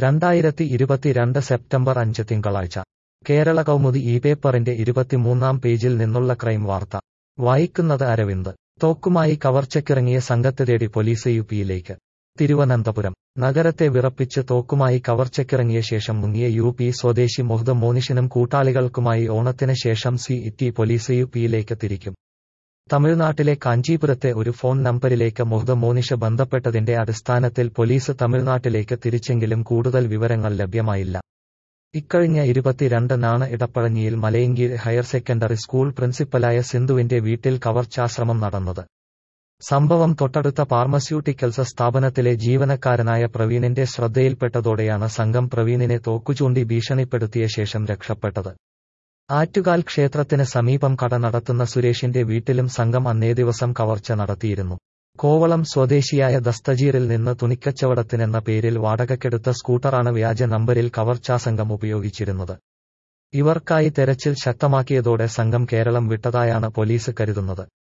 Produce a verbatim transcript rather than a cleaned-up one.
രണ്ടായിരത്തി ഇരുപത്തിരണ്ട് സെപ്റ്റംബർ അഞ്ച് തിങ്കളാഴ്ച കേരള കൗമുദി ഈ പേപ്പറിന്റെ ഇരുപത്തിമൂന്നാം പേജിൽ നിന്നുള്ള ക്രൈം വാർത്ത വായിക്കുന്നത് അരവിന്ദ്. തോക്കുമായി കവർച്ചയ്ക്കിറങ്ങിയ സംഘത്തെ തേടി പോലീസ് യു പിയിലേക്ക്. തിരുവനന്തപുരം നഗരത്തെ വിറപ്പിച്ച് തോക്കുമായി കവർച്ചയ്ക്കിറങ്ങിയ ശേഷം മുങ്ങിയ യു പി സ്വദേശി മുഹദ് മോനിഷിനും കൂട്ടാളികൾക്കുമായി ഓണത്തിന് ശേഷം സി ടി പോലീസ് യു പിയിലേക്ക് തിരിക്കും. തമിഴ്നാട്ടിലെ കാഞ്ചീപുരത്തെ ഒരു ഫോൺ നമ്പരിലേക്ക് മുഹദ് മോനിഷ് ബന്ധപ്പെട്ടതിന്റെ അടിസ്ഥാനത്തിൽ പോലീസ് തമിഴ്നാട്ടിലേക്ക് തിരിച്ചെങ്കിലും കൂടുതൽ വിവരങ്ങൾ ലഭ്യമായില്ല. ഇക്കഴിഞ്ഞ ഇരുപത്തിരണ്ടിനാണ് ഇടപ്പഴഞ്ഞിയിൽ മലയങ്കീഴ് ഹയർ സെക്കൻഡറി സ്കൂൾ പ്രിൻസിപ്പലായ സിന്ധുവിന്റെ വീട്ടിൽ കവർച്ചാശ്രമം നടന്നത്. സംഭവം തൊട്ടടുത്ത ഫാർമസ്യൂട്ടിക്കൽസ് സ്ഥാപനത്തിലെ ജീവനക്കാരനായ പ്രവീണിന്റെ ശ്രദ്ധയിൽപ്പെട്ടതോടെയാണ് സംഘം പ്രവീണിനെ തോക്കുചൂണ്ടി ഭീഷണിപ്പെടുത്തിയ ശേഷം രക്ഷപ്പെട്ടത്. ആറ്റുകാൽ ക്ഷേത്രത്തിന് സമീപം കട നടത്തുന്ന സുരേഷിന്റെ വീട്ടിലും സംഘം അന്നേ ദിവസം കവർച്ച നടത്തിയിരുന്നു. കോവളം സ്വദേശിയായ ദസ്തജീറിൽ നിന്ന് തുണിക്കച്ചവടത്തിനെന്ന പേരിൽ വാടകയ്ക്കെടുത്ത സ്കൂട്ടറാണ് വ്യാജ നമ്പരിൽ കവർച്ചാസംഘം ഉപയോഗിച്ചിരുന്നത്. ഇവർക്കായി തെരച്ചിൽ ശക്തമാക്കിയതോടെ സംഘം കേരളം വിട്ടതായാണ് പോലീസ് കരുതുന്നത്.